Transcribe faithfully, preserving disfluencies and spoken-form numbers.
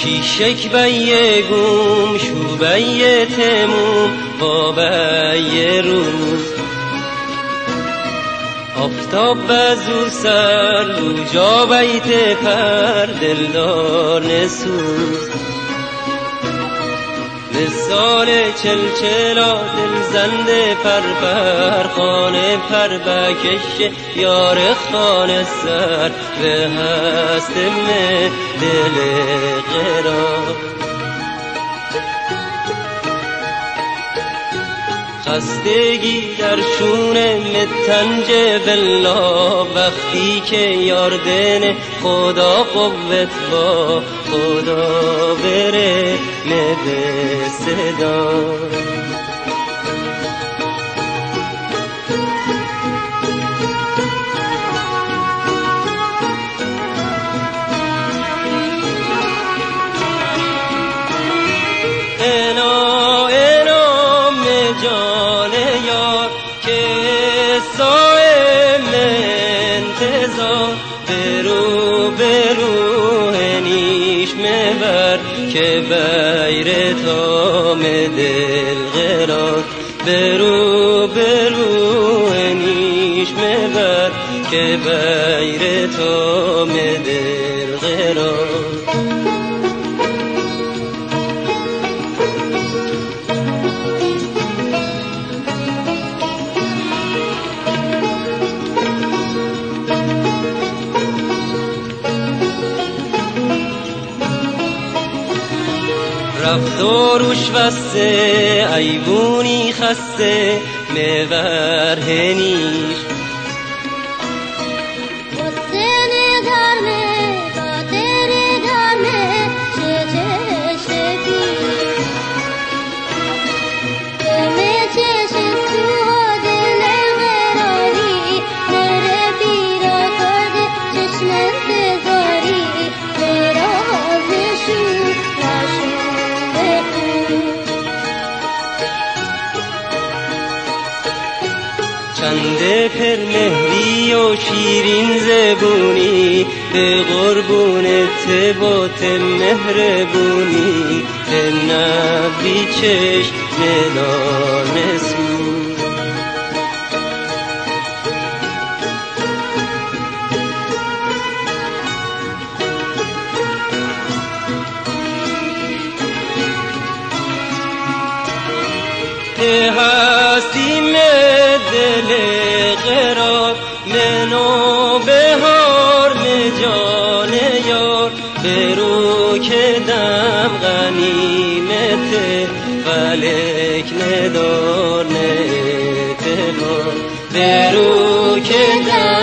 شیشک بی گوم شو بی تموم با بی روز آفتاب بزو سر رو جا بیت پر دلدار نسوز مثال چلچلا دل زنده پر پر خانه پر بکش یار خانه سر به هست من دل قرار خستگی در شونه متنج بلا وقتی که یاردن خدا قوت با خدا بره نده صدا اینا اینا جان یار که صاحب انتظار برو برو نیش مبر که بیر تا دل قرار برو برو نیش مبر که بیر تا دل قرار رفتاروش وسته ایوونی خسته مور هنیش چنده پر مهری و شیرین زبونی به قربونت با مهربونی به نبی چشم نانسون که هستیم دل قرار منو بهار جان یار برو که دم غنیمت فلک ندار نتبار برو که دم